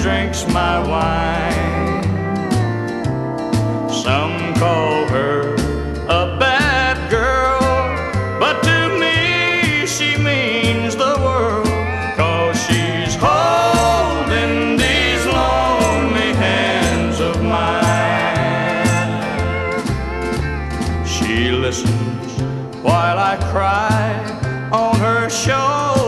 drinks my wine. Some call her a bad girl, but to me she means the world, 'cause she's holding these lonely hands of mine. She listens while I cry on her shoulder,